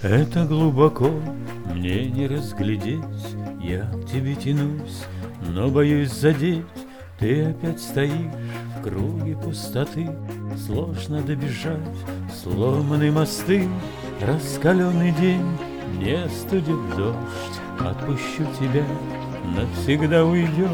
Это глубоко, мне не разглядеть, я к тебе тянусь, но боюсь задеть. Ты опять стоишь в круге пустоты, сложно добежать, сломаны мосты. Раскаленный день, не остудит дождь, отпущу тебя, навсегда уйдешь.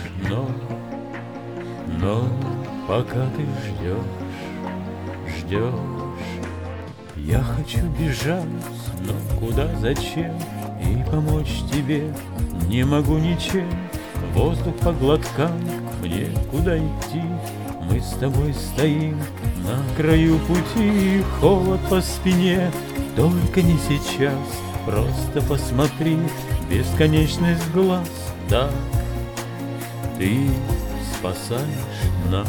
Но пока ты ждешь, я хочу бежать, но куда, зачем, и помочь тебе не могу ничем. Воздух по глоткам, мне куда идти? Мы с тобой стоим на краю пути, холод по спине, только не сейчас. Просто посмотри, бесконечность глаз. Так, ты спасаешь нас.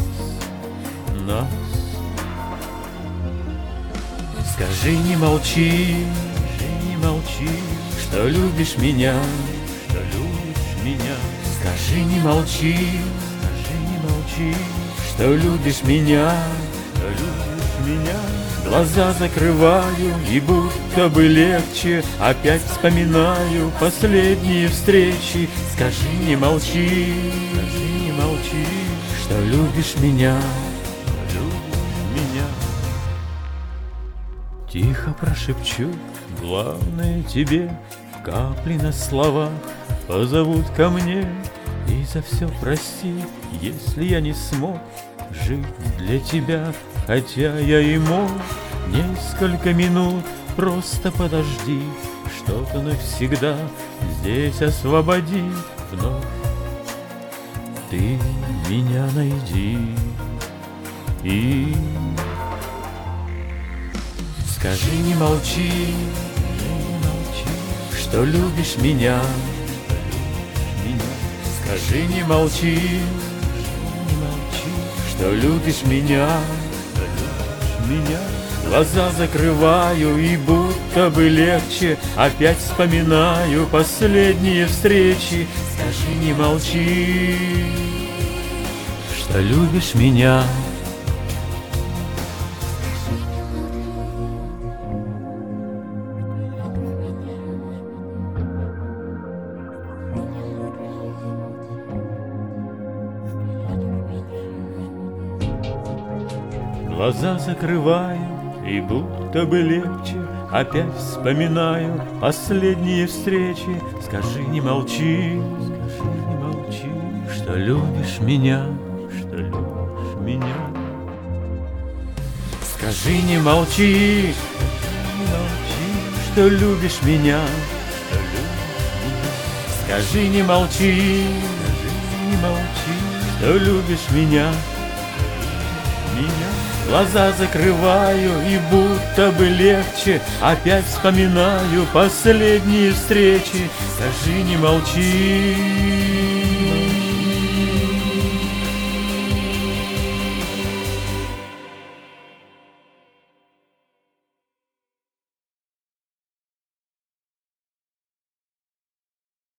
Скажи, не молчи, что любишь меня, Скажи, не молчи, что любишь меня, Глаза закрываю, и будто бы легче опять вспоминаю последние встречи. Скажи, не молчи, что любишь меня. Тихо прошепчу, главное тебе, капли на словах позовут ко мне. И за все прости, если я не смог жить для тебя, хотя я и мог. Несколько минут, просто подожди, что-то навсегда здесь освободит вновь. Ты меня найди и скажи, не молчи, что любишь меня. Скажи, не молчи, что любишь меня. Глаза закрываю, и будто бы легче опять вспоминаю последние встречи. Скажи, не молчи, что любишь меня. Глаза закрываю, и будто бы легче опять вспоминаю последние встречи. Скажи, не молчи, что любишь меня, Скажи, не молчи, что любишь меня. Скажи, не молчи, что любишь меня. Глаза закрываю, и будто бы легче опять вспоминаю последние встречи. Скажи, не молчи.